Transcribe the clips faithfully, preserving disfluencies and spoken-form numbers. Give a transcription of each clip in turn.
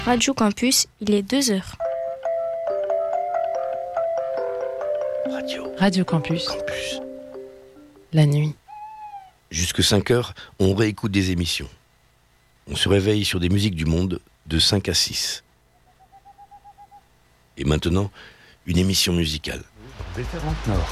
Radio Campus, il est deux heures. Radio. Radio Campus. Campus. La nuit. Jusque cinq heures, on réécoute des émissions. On se réveille sur des musiques du monde de cinq à six. Et maintenant, une émission musicale. Déferrante Nord.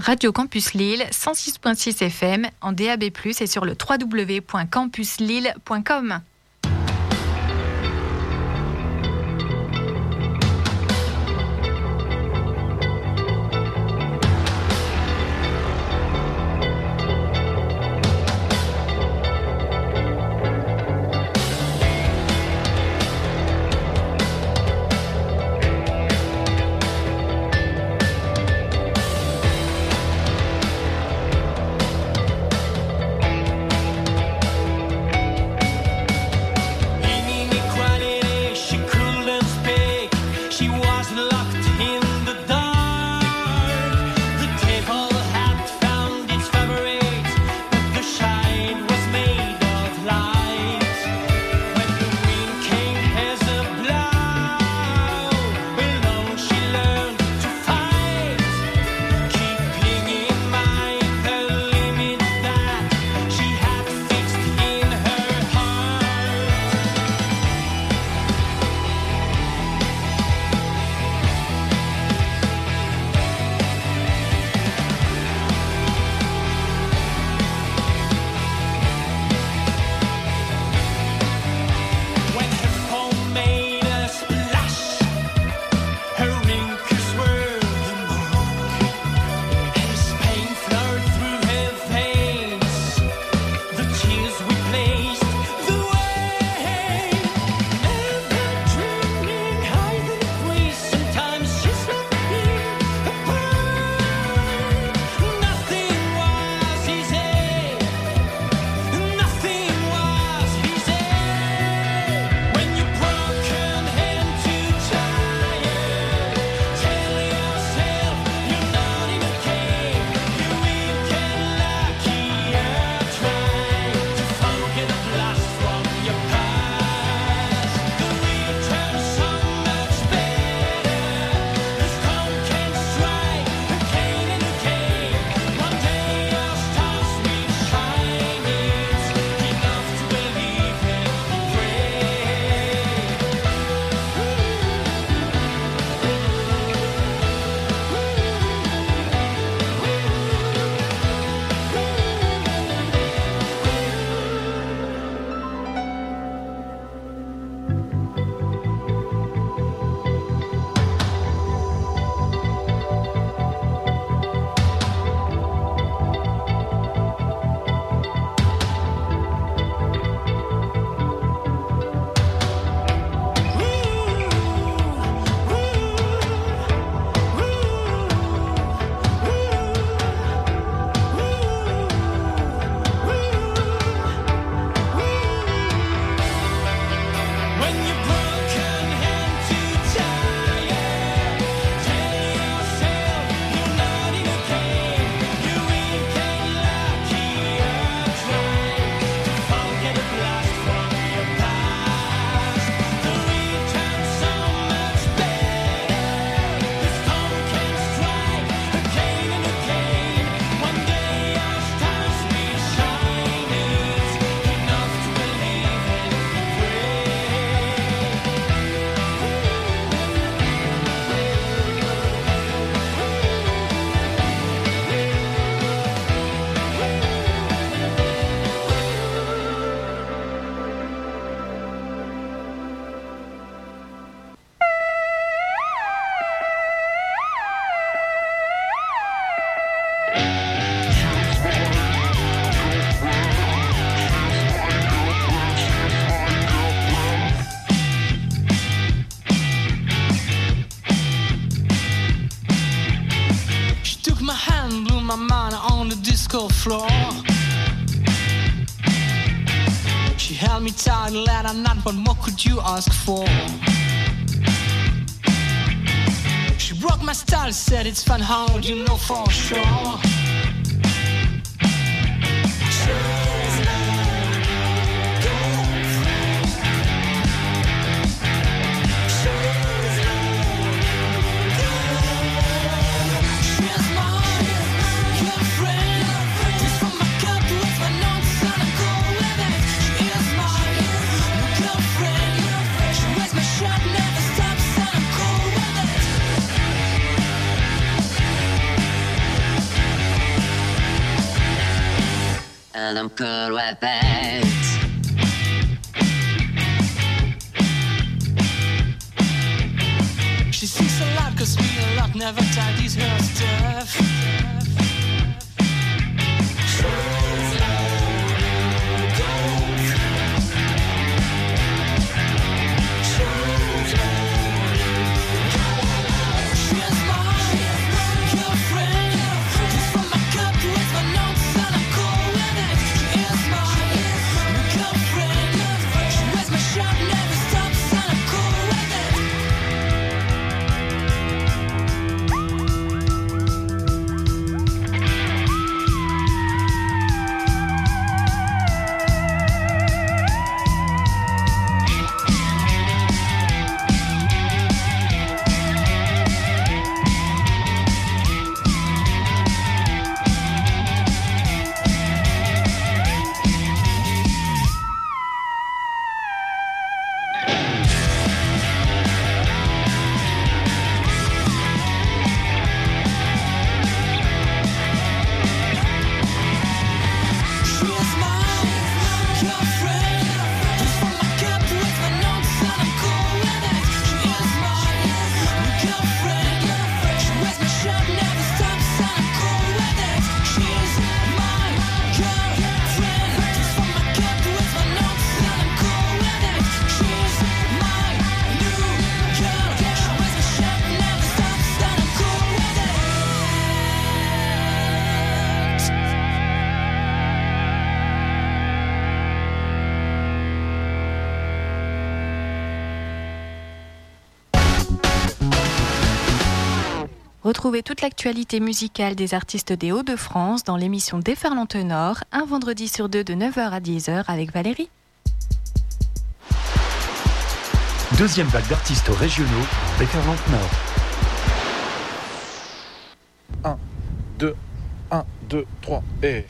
Radio Campus Lille, cent six virgule six F M, en D A B plus, et sur le w w w point campus lille point com. Floor. She held me tight and let her not, but what could you ask for? She broke my style, said it's fun, how would you know for sure? Never stops and I'm cool with it. Madame que répète. She sees a lot, cause me a lot, never tidies her stuff. Retrouvez toute l'actualité musicale des artistes des Hauts-de-France dans l'émission Déferlante Nord, un vendredi sur deux de neuf heures à dix heures avec Valérie. Deuxième vague d'artistes régionaux, Déferlante Nord. un, deux, un, deux, trois et...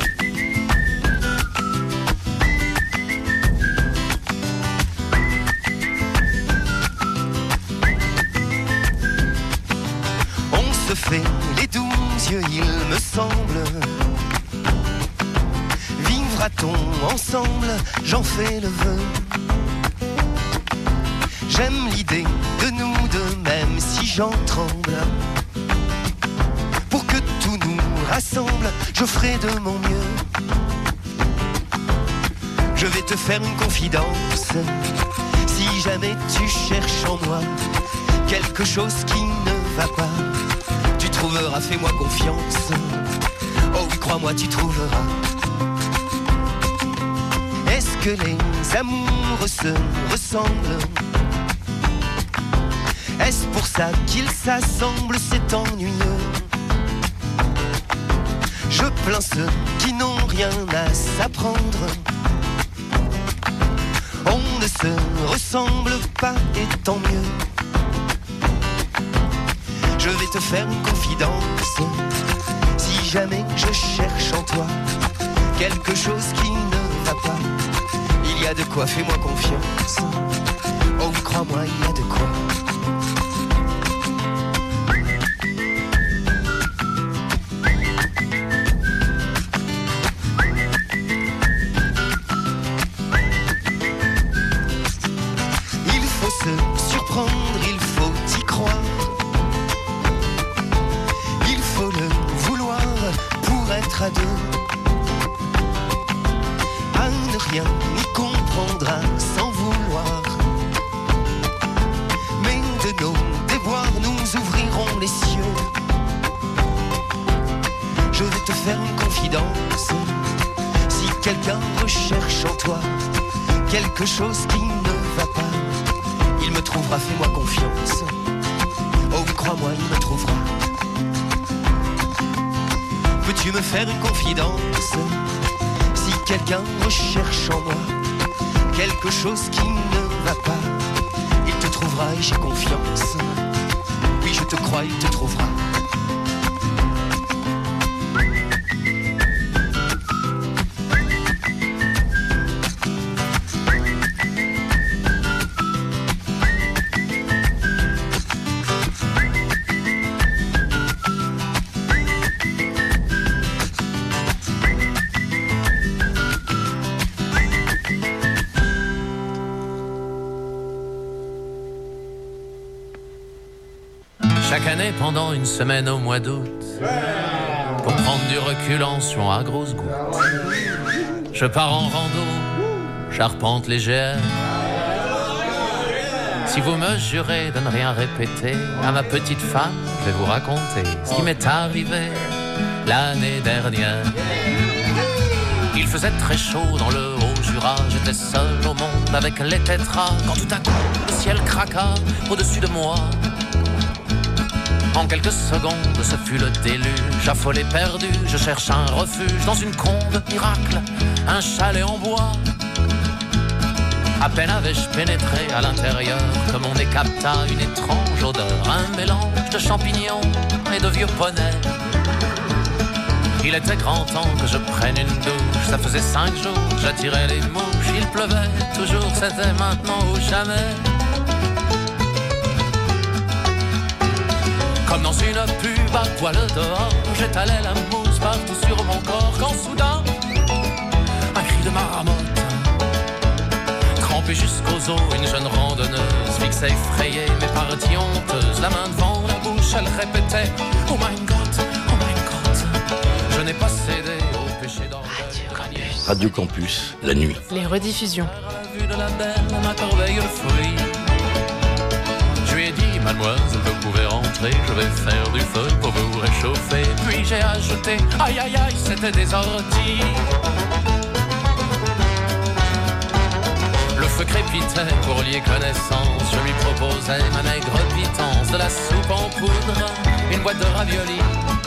Se fait les douze yeux, il me semble. Vivra-t-on ensemble, j'en fais le vœu. J'aime l'idée de nous deux, même si j'en tremble. Pour que tout nous rassemble, je ferai de mon mieux. Je vais te faire une confidence. Si jamais tu cherches en moi quelque chose qui ne va pas, tu trouveras, fais-moi confiance. Oh oui, crois-moi, tu trouveras. Est-ce que les amours se ressemblent? Est-ce pour ça qu'ils s'assemblent? C'est ennuyeux. Je plains ceux qui n'ont rien à s'apprendre. On ne se ressemble pas et tant mieux. Je vais te faire une confidence. Si jamais je cherche en toi quelque chose qui ne va pas, il y a de quoi, fais-moi confiance. Oh oui, crois-moi, il y a de quoi. Il faut se surprendre, il faut y croire. Être à deux, à ne rien y comprendre sans vouloir. Mais de nos déboires nous ouvrirons les cieux. Je vais te faire une confidence. Si quelqu'un recherche en toi quelque chose qui ne va pas, il me trouvera, fais-moi confiance. Oh oui, crois-moi, il me trouvera. Peux-tu me faire une confidence? Si quelqu'un recherche en moi quelque chose qui ne va pas, il te trouvera et j'ai confiance. Oui, je te crois, il te trouvera. confiné pendant une semaine au mois d'août pour prendre du recul en suant à grosses gouttes. Je pars en rando, j'arpente les G R. Si vous me jurez de ne rien répéter à ma petite femme, je vais vous raconter ce qui m'est arrivé l'année dernière. Il faisait très chaud dans le Haut-Jura, j'étais seul au monde avec les tétras, quand tout à coup le ciel craqua au-dessus de moi. En quelques secondes, ce fut le déluge, affolé, perdu, je cherche un refuge dans une combe miracle, un chalet en bois. À peine avais-je pénétré à l'intérieur que mon nez capta une étrange odeur, un mélange de champignons et de vieux poneys. Il était grand temps que je prenne une douche, ça faisait cinq jours, j'attirais les mouches, il pleuvait toujours, c'était maintenant ou jamais. Comme dans une pub à poil dehors, j'étalais la mousse partout sur mon corps, quand soudain, un cri de marmotte, trempée jusqu'aux os, une jeune randonneuse, fixe effrayée, mais partie honteuse, la main devant la bouche, elle répétait « Oh my God, oh my God ». Je n'ai pas cédé au péché d'orgueil. Radio Campus, la nuit. Les rediffusions. De la belle, ma corbeille de fruits. Je lui ai dit, mademoiselle, vous pouvez rentrer, je vais faire du feu pour vous réchauffer. Puis j'ai ajouté, aïe aïe aïe, c'était des orties. Le feu crépitait pour lier connaissance, je lui proposais ma maigre pitance, de la soupe en poudre, une boîte de raviolis.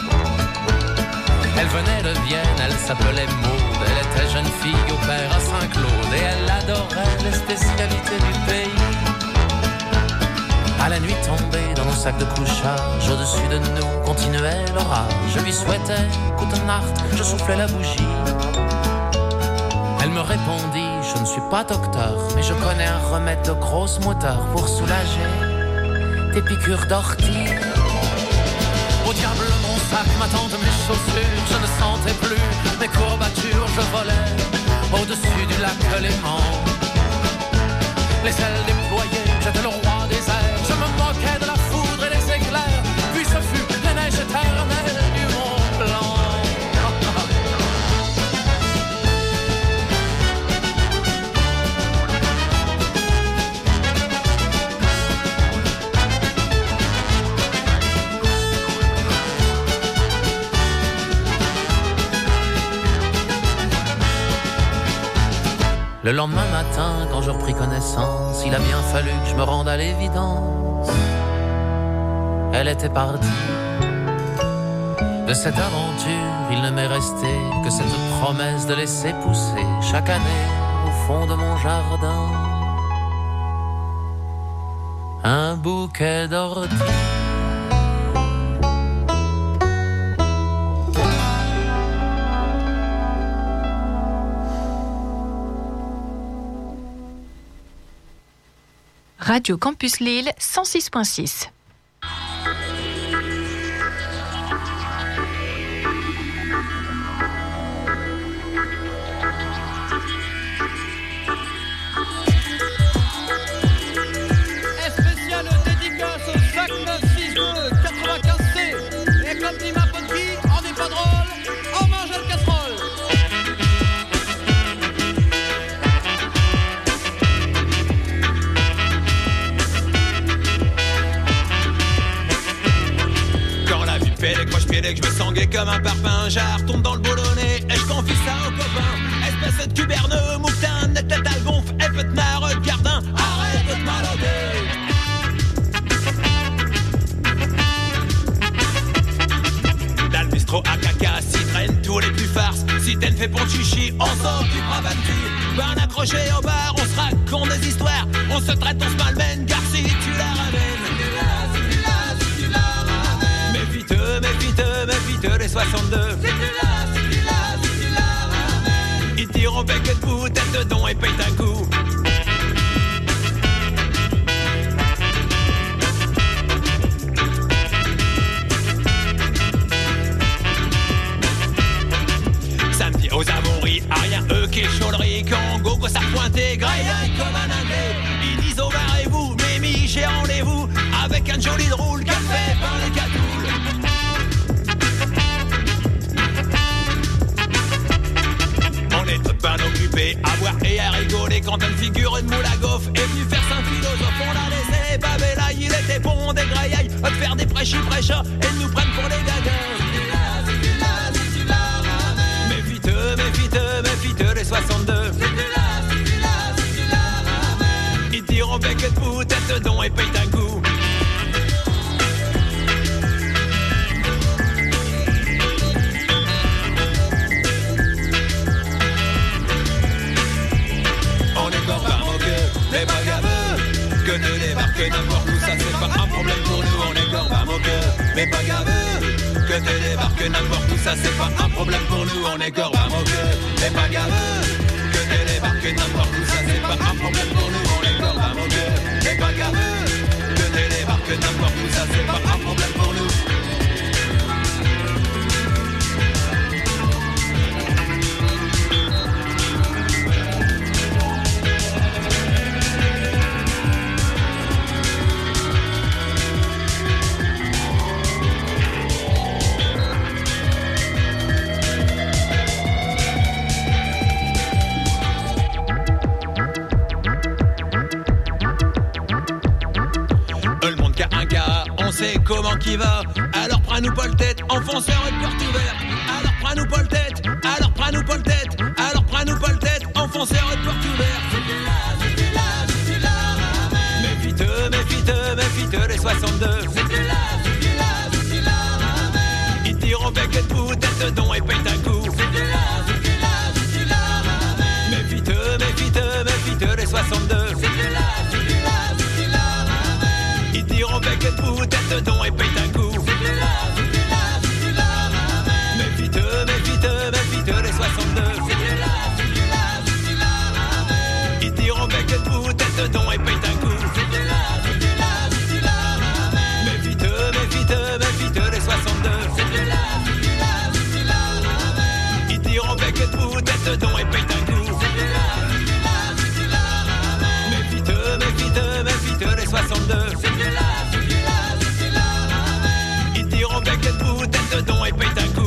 Elle venait de Vienne, elle s'appelait Maud, elle était jeune fille au père à Saint-Claude et elle adorait les spécialités du pays. À la nuit tombée dans nos sacs de couchage, au-dessus de nous continuait l'orage. Je lui souhaitais gute Nacht, je soufflais la bougie. Elle me répondit, je ne suis pas docteur, mais je connais un remède de grosse moteur pour soulager tes piqûres d'ortie. Au diable mon sac, ma tente, mes chaussures, je ne sentais plus mes courbatures, je volais au-dessus du lac Léman. Les ailes déployées, j'étais le roi des airs, je me moquais de la foudre et des éclairs, puis ce fut la neige éternelle du Mont Blanc. Le lendemain matin, quand je repris connaissance, il a bien fallu que je me rende à l'évidence. Elle était partie. De cette aventure, il ne m'est resté que cette promesse de laisser pousser chaque année au fond de mon jardin un bouquet d'orties. Radio Campus Lille, cent six virgule six. Spéciale dédicace au sac neuf six deux quatre-vingt-quinze C. Et comme dit ma pote Guy, on n'est pas drôle, on mange le casserole. Pédé, que moi je pédé, que je me sens gay comme un parpaing. J'arrête, tombe dans le boulonnet et je confie ça aux copains. Espèce de cuberneux, mouquetin, net tête à gonfle, et petnard de gardin. Arrête de te malauder. Dans le bistrot à caca, si traînent tous les plus farces. Si t'es fait pour chichi, on s'occupera bâti. Ben accroché au bar, on se raconte des histoires. On se traite, on se malmène, car si tu la ramènes. Méfie-te, méfie-te des soixante-deux. Si tu l'as, si tu l'as, si tu la ramènes. Ils tirent bec de bout, tête de don et payent un coup. Samedi aux Amaury, à rien eux qui chauderie. Quand gogo ça pointait, graille comme un indé. Ils disent au barrez-vous, Mimi j'ai rendez-vous avec un joli drôle café par les quatre. s'amuser, à boire et à rigoler quand une figure de moule à gaufre est venue faire saint philosophe. On l'a laissé baver là, il était bon des graillailles, de faire des prêchis prêchats et de nous prendre pour les gagas. Méfie-te, méfie-te, méfie-te les soixante-deux. Ils diront bec de bout, tête de don et paye d'un coup. On est encore pas moqueux, les bagarreux, que de débarquer n'importe où, ça c'est pas un problème pour nous. On est encore pas moqueux, les bagarreux, que de débarquer n'importe où, ça c'est pas un problème pour nous. On est encore pas moqueux, les bagarreux, que de débarquer n'importe où, ça c'est pas un problème pour nous. On est encore pas moqueux, les bagarreux, que de débarquer n'importe où, ça c'est pas un problème pour nous. Comment qui va? Alors prends-nous pas le tête, enfonceur et porte ouverte. Alors prends-nous pas le tête, alors prends-nous pas le tête, alors prends-nous pas le tête, enfonceur et porte ouverte. Méfie-te, méfie-te, méfie-te les soixante-deux. Ils diront bec et bout, tête de don et paye d'un coup. Méfie-te, méfie-te, méfie-te les soixante-deux. Ils diront bec et bout, tête de don et paye d'un coup. Méfie-te, méfie-te, méfie-te les soixante-deux. Ils diront bec et bout, tête de don et paye d'un coup. Méfie-te, méfie-te, méfie-te les soixante-deux. Ils diront bec et bout, tête de don et paye d'un coup. Méfie-te, méfie-te, méfie-te les soixante-deux. Ils diront bec et bout, tête de don et paye d'un coup.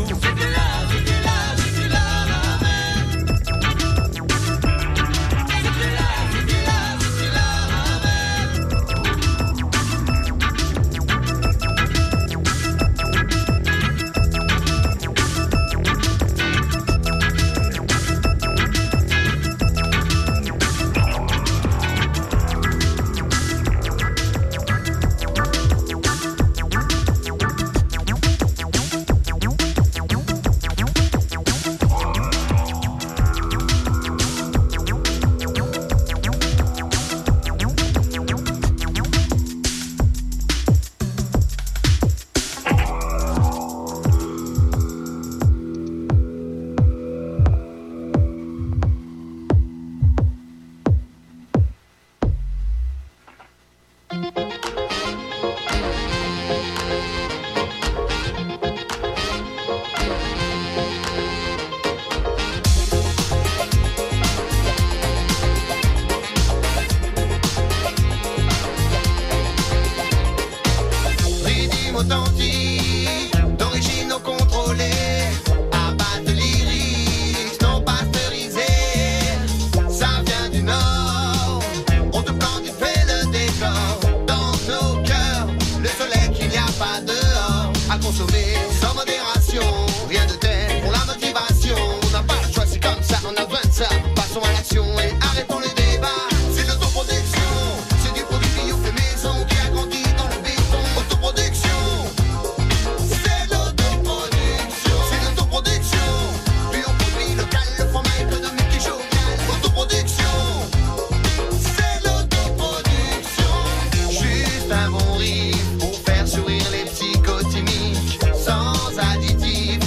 Pour faire sourire les psychotimiques, sans additifs.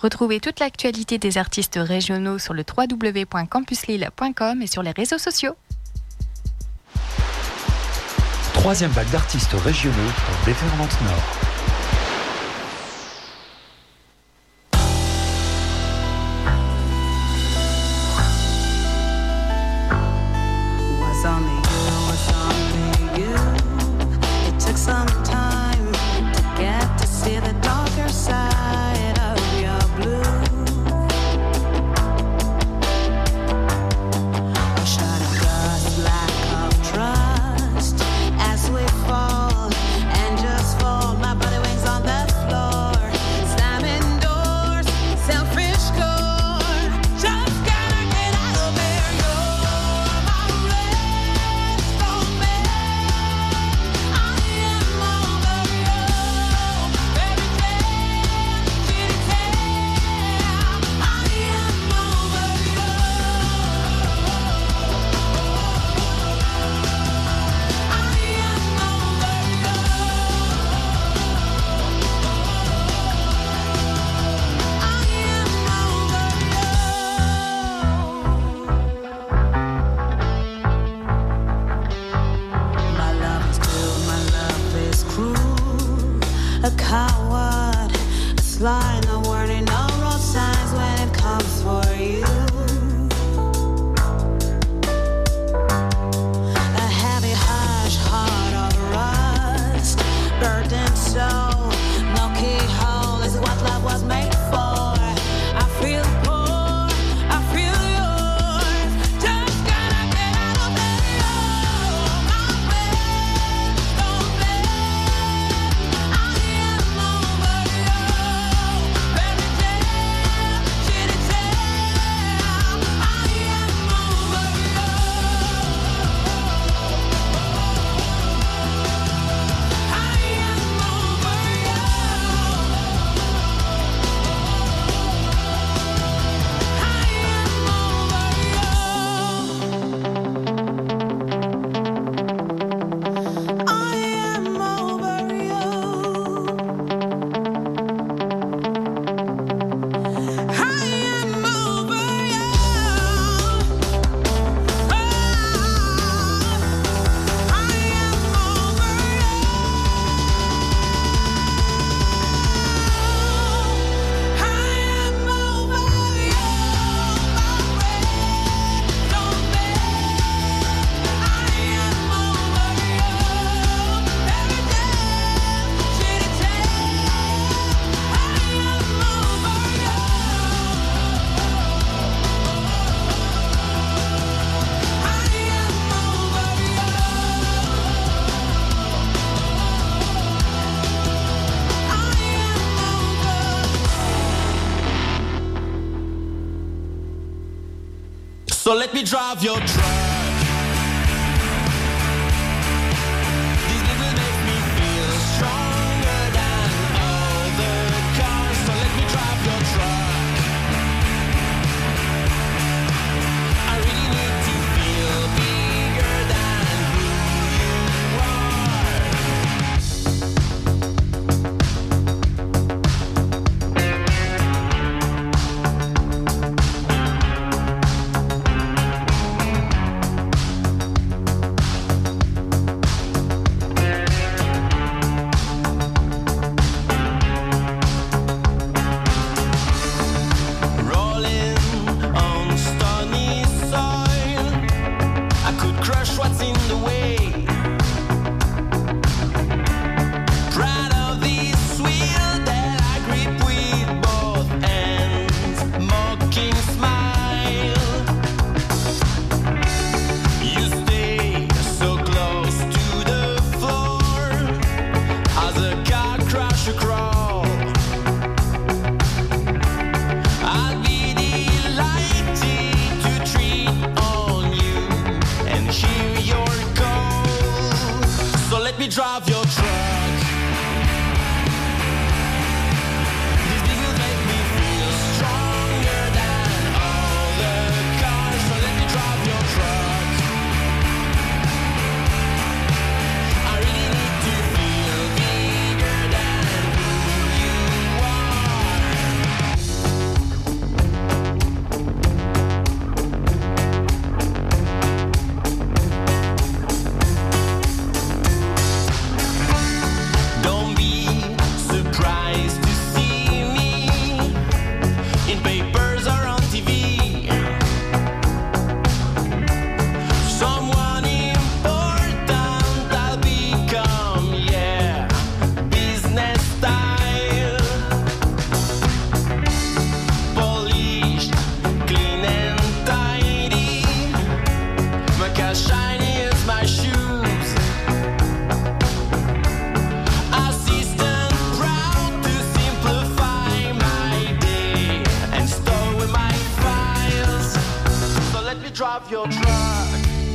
Retrouvez toute l'actualité des artistes régionaux sur le w w w point campus lille point com et sur les réseaux sociaux. Troisième vague d'artistes régionaux pour Déferlante Nord. So let me drive your truck. This beat will make me feel stronger than all the cars. So let me drive your truck. I really need to feel bigger than who you drive your truck. This beat will make me feel stronger than all the cars. So let me drive your truck. I really need to feel bigger than who you are. as shiny as my shoes. Assistant proud to simplify my day and store away my files. So let me drive your truck.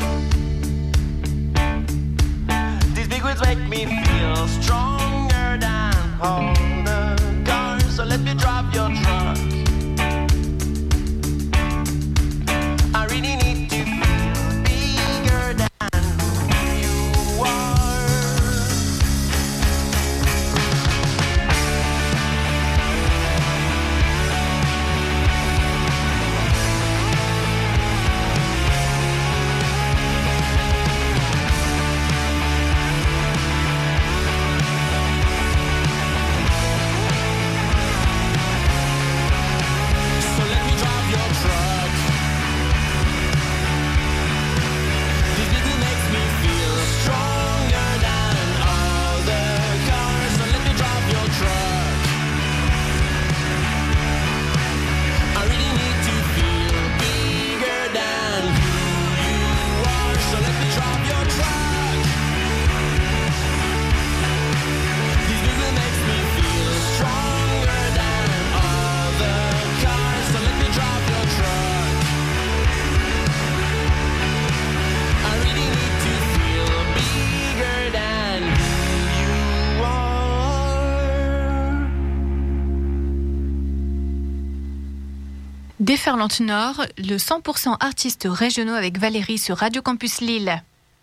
These big wheels make me feel stronger than all the cars. So let me drive your truck. I really need to feel bigger than who you are. So let me drive your truck. This vehicle makes me feel stronger than all the cars. So let me drive your truck. I really need to feel bigger than who you are. So let me drive your truck. This vehicle makes me feel stronger than all the cars. So let me drive your truck. I really need to feel bigger than who you are. Déferlante Nord, le cent pour cent artistes régionaux avec Valérie sur Radio Campus Lille.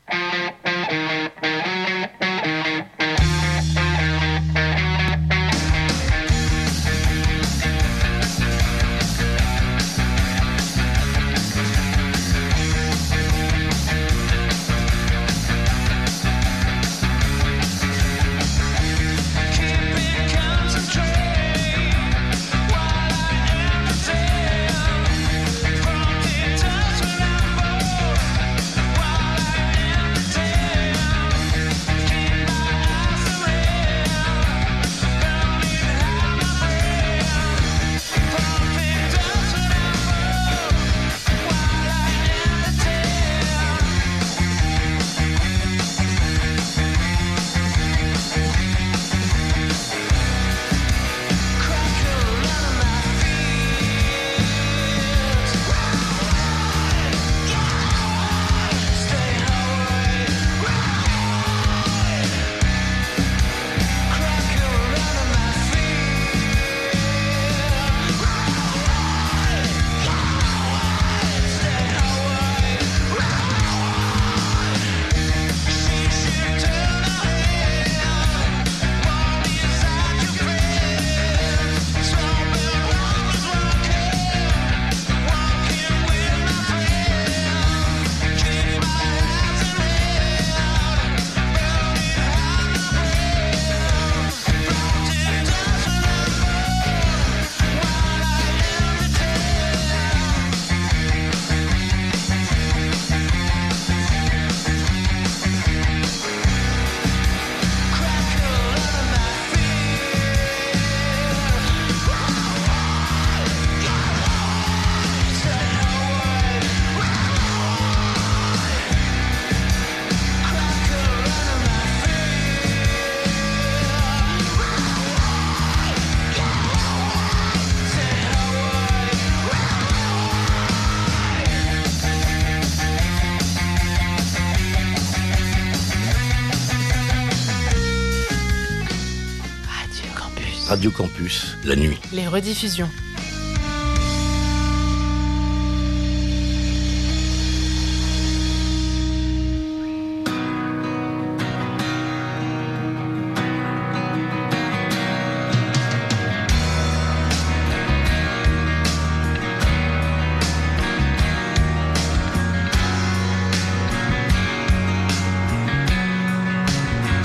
Radio Campus, la nuit. Les rediffusions.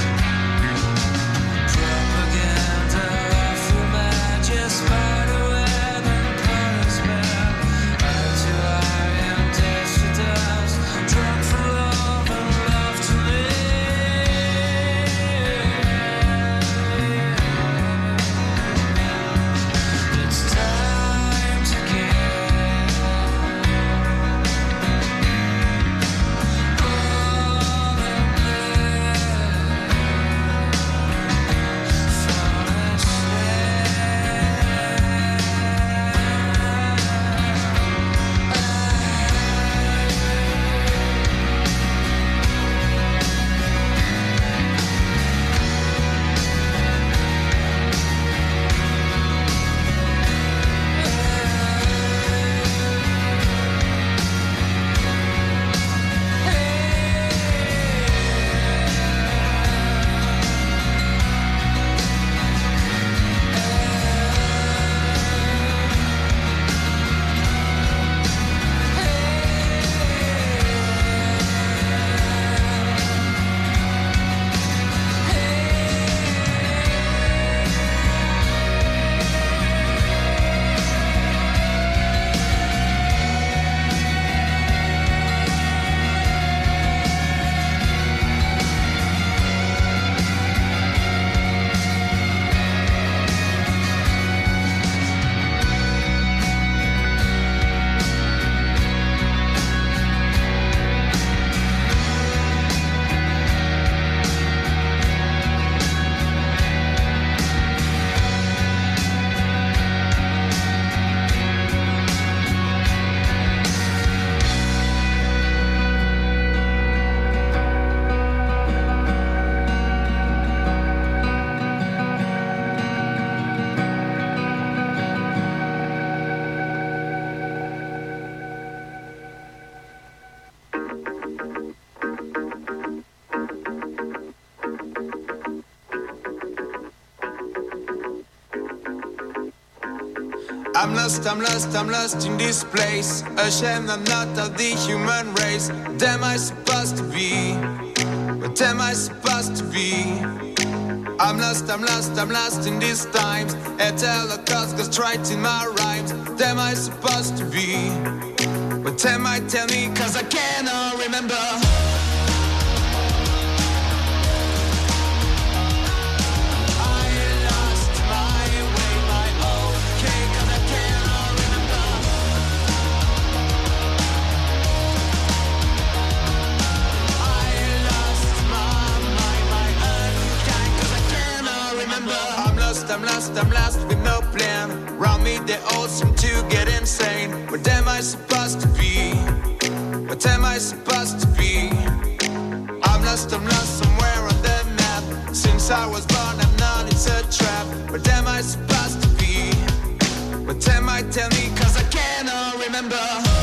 Propaganda, full just far away. I'm lost, I'm lost, I'm lost in this place. Ashamed I'm not of the human race. What am I supposed to be? What am I supposed to be? I'm lost, I'm lost, I'm lost in these times. At Holocaust goes right in my rhymes. What am I supposed to be? What am I, tell me, cause I cannot remember. I'm lost, I'm lost with no plan. Round me they all seem to get insane. What am I supposed to be? What am I supposed to be? I'm lost, I'm lost somewhere on the map. Since I was born I've known it's a trap. What am I supposed to be? What am I, tell me, cause I cannot remember.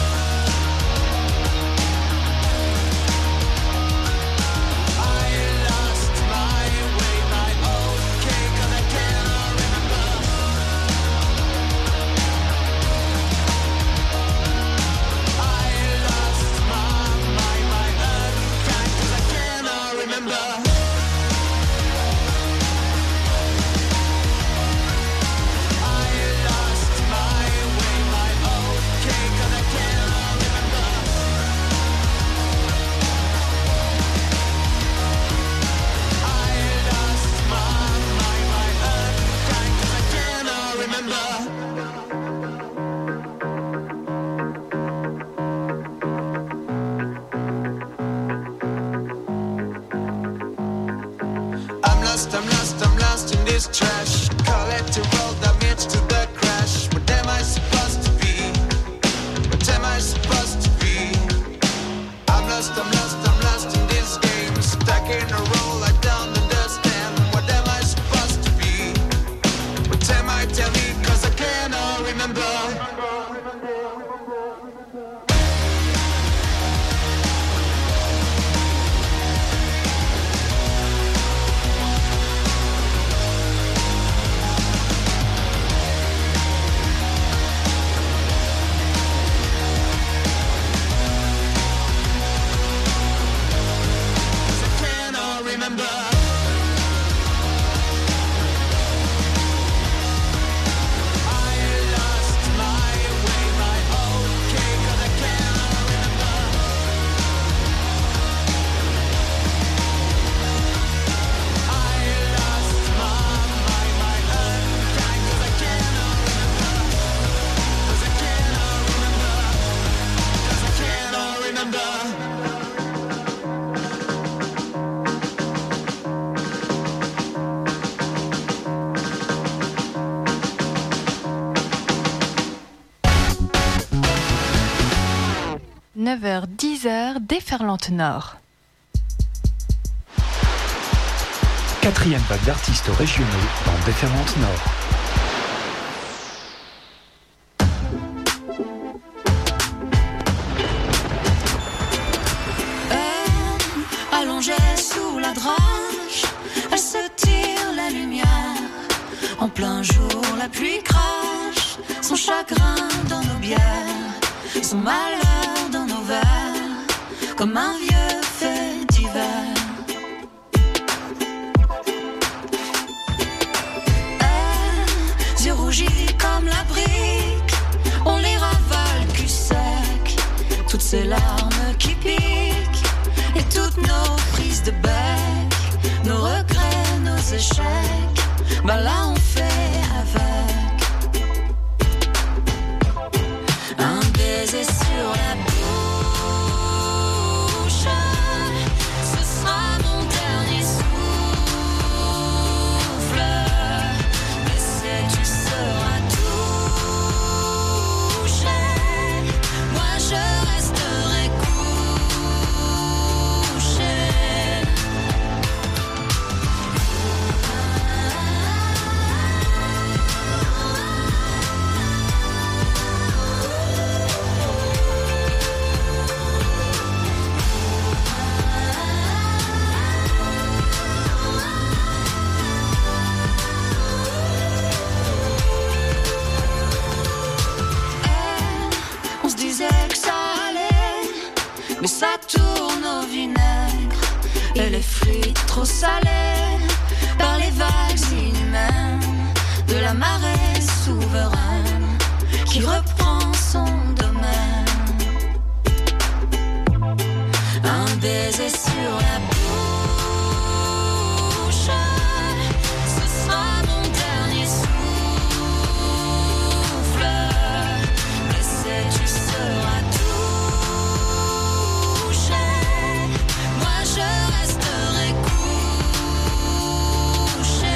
Trash, collateral damage to the crash. What am I supposed to be? What am I supposed to be? I'm lost, I'm lost, I'm lost in this game. Stuck in a role I don't understand. What am I supposed to be? What am I, tell me, cause I cannot remember. neuf heures dix Déferlante Nord. Quatrième vague d'artistes régionaux dans Déferlante Nord. Elle, allongée sous la drage, elle se tire la lumière. En plein jour, la pluie crache son chagrin dans nos bières, son malheur dans nos verres, comme un vieux fait d'hiver. Elle, yeux rougis comme la brique, on les ravale cul sec, toutes ces larmes qui piquent, et toutes nos prises de bec, nos regrets, nos échecs, bah là on fait avec. Un baiser sur la bouche, ce sera mon dernier souffle. Mais si tu seras touché, moi je resterai couché. et les fruits trop salés par les vagues inhumaines de la marée souveraine qui reprend son domaine. Un baiser sur la bouche, ce sera mon dernier souffle. Mais c'est tu seras touché, moi je resterai couché.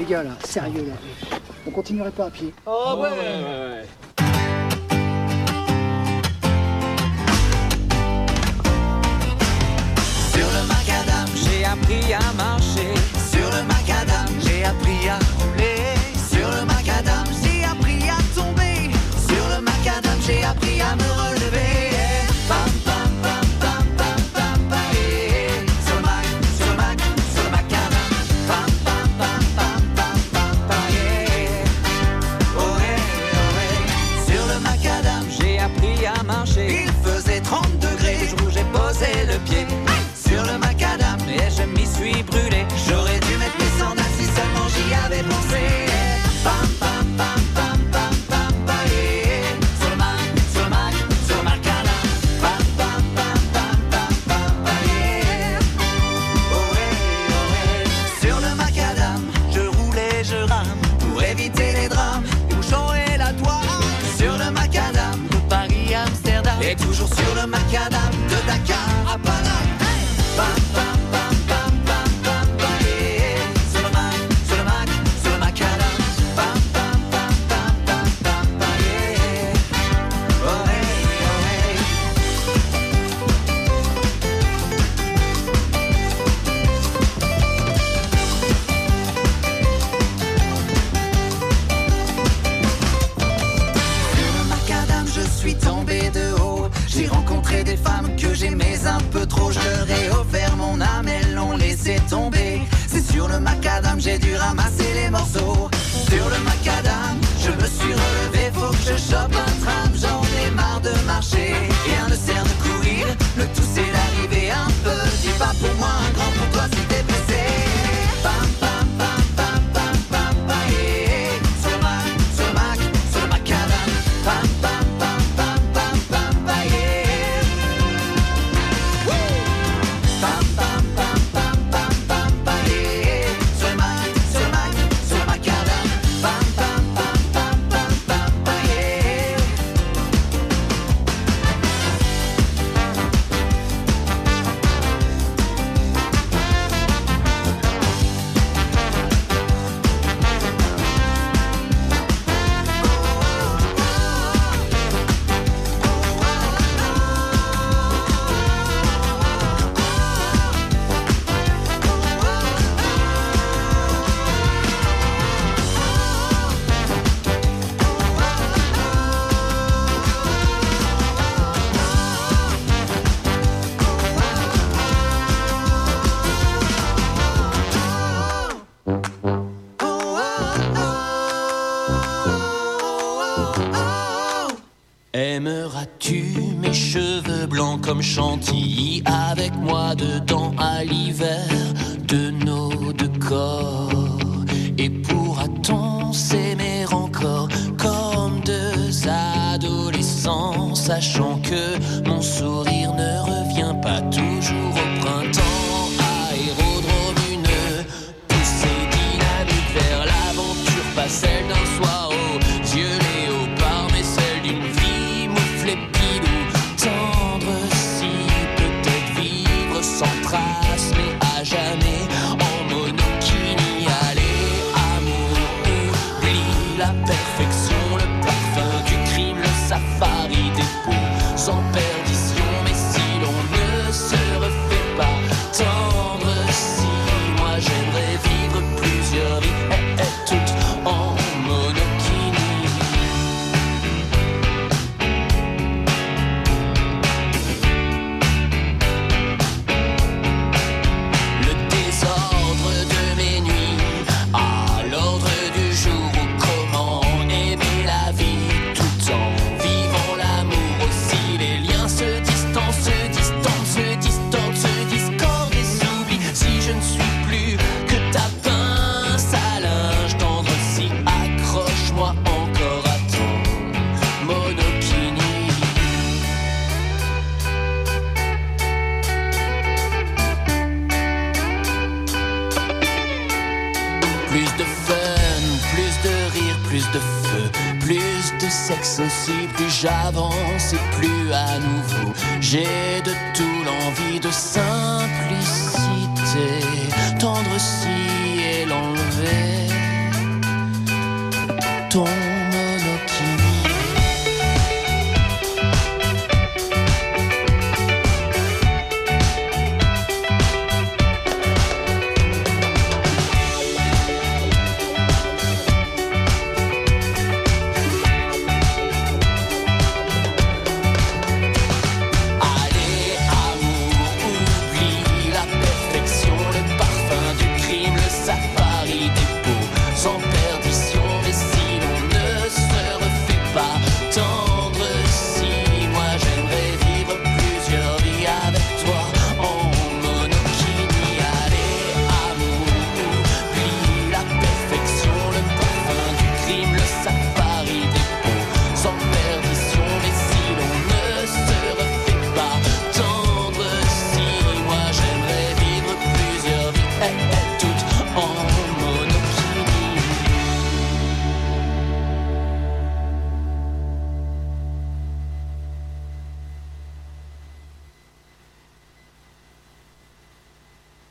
gars là, sérieux là. On continuerait pas à pied. Oh ouais, ouais, ouais, ouais. Sur le macadam, j'ai appris à marcher. Sur le macadam, j'ai appris à rouler. Sur le macadam, j'ai appris à tomber. Sur le macadam, j'ai appris à me relever. Pam pam pam pam pam pam pam. Sur le mac, sur le mac, sur le macadam. Pam pam pam pam pam pam pam. Oh hey, oh hey. Sur le macadam, j'ai appris à marcher. Il faisait trente degrés, le jour où j'ai posé le pied. Sur le macadam, et je m'y suis brûlé. J'aurais dû mettre mes sandales si seulement j'y avais pensé. Pam pam pam pam pam pam pam. Sur le mac, sur le mac, sur le macadam. Pam pam pam pam pam pam pam. Oh hey, oh hey. Sur le macadam, je roulais, je rame pour éviter les drames. Bouchon et la toile. Sur le macadam, de Paris à Amsterdam. Et toujours sur le macadam, de Dakar à Panama. Pam pam pam pam pam pam pam. Sur le mac, sur le mac, sur le macadam. Pam pam pam pam pam pam pam. Oh hey, oh hey. Sur le macadam, je suis tombé de haut. J'ai rencontré des femmes que j'aimais un peu trop. Je leur ai offert mon âme, elles l'ont laissé tomber. C'est sur le macadam, j'ai dû ramasser les morceaux. Sur le macadam, je me suis relevé. Faut que je chope un tram, j'en ai marre de marcher. Rien ne sert de courir, le tout c'est d'arriver. Un petit pas pour moi, un grand pour toi si t'es pressé. Pam pam pam pam pam pam pam. Sur le mac, sur le mac, sur le macadam. Pam pam pam pam pam pam pam. Pam pam pam pam pam pam pam. Sur le mac, sur le mac, sur le macadam. Pam pam pam pam pam pam pam. Aimeras-tu mes cheveux blancs comme chantilly, avec moi dedans à l'hiver de nos deux corps? Et pourra-t-on s'aimer encore comme deux adolescents, sachant que mon sourire ne revient pas toujours au printemps? Aérodrome, une poussée dynamique vers l'aventure, pas celle d'un soir aux yeux léopard, mais celle d'une vie mouflée pilou, tendre si, peut-être vivre sans trace, mais à jamais en monokini. Allez, amour, oublie la perfection, le parfum du crime, le safari des peaux en perdition. Mais si l'on ne se refait pas tendre, si moi j'aimerais vivre plusieurs vies, eh, eh, toutes en monokini. Le désordre de mes nuits à l'ordre du jour, ou comment aimer la vie tout en vivant l'amour aussi. Les liens se distancent, se distancent, se distancent, se discordent et s'oublient. Si je ne suis plus que ta pince à linge tendre, si accroche-moi encore à ton monokini. Plus de fun, plus de rire, plus de feu, plus de sexe aussi. Plus j'avance et plus à nouveau j'ai de tout l'envie de simplicité, tendre si et l'enlever. ton monokini.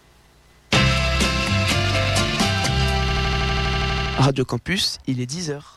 Radio Campus, il est dix heures.